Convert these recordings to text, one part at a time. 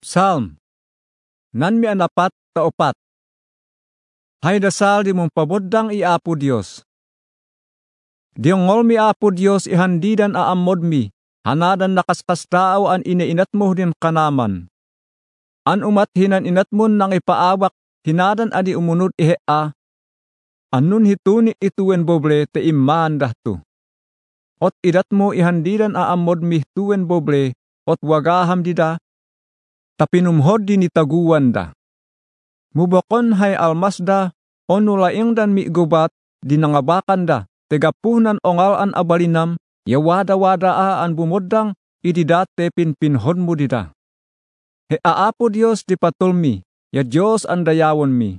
Psalm, nan mi anapat ta opat. Hay dasal di mong paboddang Apo Dios. Diongol mi Apo Dios ihandidan aamod mi, hanadan nakaskas tao an inainat mo din kanaman. An umat hinan inat mo nang ipaawak, hinadan adi umunod ihea. Anun hituni ituwen boble te iman dahto. Ot idat mo ihandidan aamod mi tuwen boble, ot wagaham dida, tapinumhod din itaguan da. Mubokon hay almasda, onulaing dan mi gubat, dinangabakan da, tegapunan ongal an abalinam, yawada-wada an bumodang, ididate pinpinhod mo dida. He aapo Dios di patulmi, ya Dios an dayawon mi.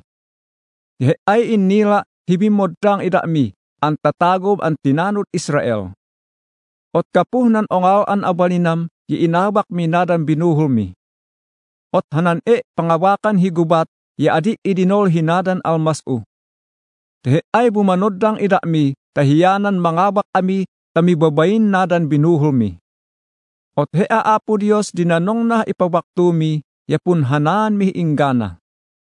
He ay inila hibimodang idami, ang tatagob ang tinanod Israel. Ot kapunan ongal an abalinam, iinabak mi nadan binuhol mi. Ot hanan pangawakan higubat, ya adi idinol hinadan almasu. Tehe ay bumanodang idami, tahiyanan mangabak ami, tamibabain nadan binuhol mi. Ot hea Apo Dios dinanong na ipabakto mi, yapun hanan mi inggana.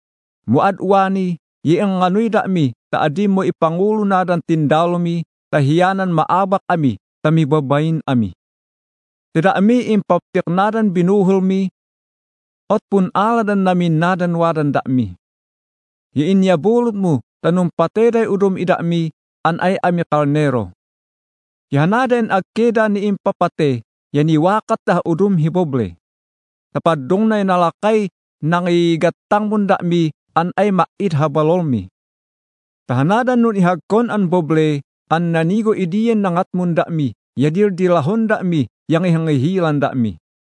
Muadwani, yang nganoy da mi, taadi mo ipangulo nadan tindalo mi, tahiyanan maabak ami, tamibabain ami. Tida ami impaptik nadan binuhol mi, ot pun aladan namin nadan wadan dakmi. Yain yabulot mo, tanong pateday udom idakmi, an ay ami kalnero. Yahanadan agkeda ni impapate, yaniwakat dah udom hiboble. Tapadong na nalakay, nang igatang mundakmi, an ay mait habalolmi. Tahanadan nun ihagkon an boble, an nanigo idiyen nangat mundakmi, yadir dilahon dakmi, yang ihangihilan dakmi.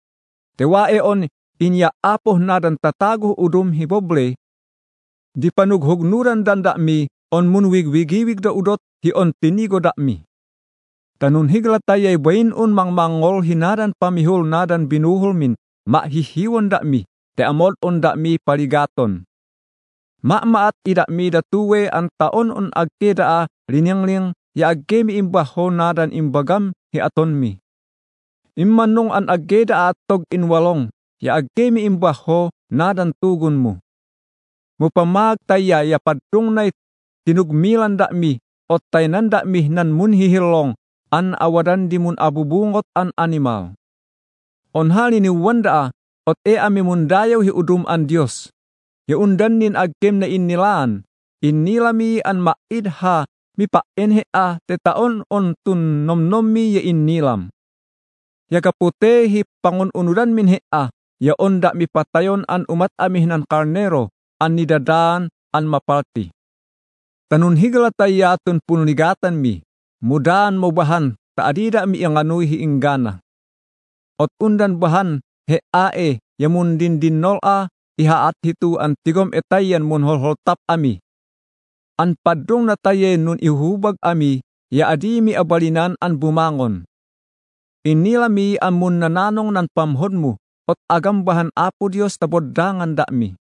Tewae on, inya apoh nadan tatago udom hiboble, di panughugnuran dan dakmi, on munwigwigiwig da udot, hi on tinigo dakmi. Tanun higlatayay bain un mangmangol hinadan pamihul nadan binuhol min, mahihiwan dakmi, te amod on dakmi paligaton. Maat idakmi datuwe ang taon on agkeda liningling, ya agkemi imbaho nadan imbagam hi aton mi. Immanong an agkeda atog inwalong, ya agkemi imbaho nadan tugon mo. Mupamag taya ya padung na tinugmilan dakmi, o taynan dakmi nan munhihilong, an awadan di mun abubungot an animal. On hali ni wanda ot ami mundayaw hi udum an Dios. Ya undan nin agkem na inilaan, inilami an maidha mi paenhe te taon on tun nomnom mi ya inilam. Ya kapute hi pangunudan min hea, ya onda mi patayon an umat amih nan karnero, an nidadan an mapalti. Tanun higlatayatun punligatan mi, mudan mo bahan, taadida mi ang anuy hiinggana. Ot undan bahan, hea yamundin dinol ihaat hitu an tigom etayan munholhol tap ami. An padrong na tayen nun ihubag ami, ya adi mi abalinan an bumangon. Inilami an mun nananong nan pamhod mo, ot agambahan Apo Dios taboddangan dakmi.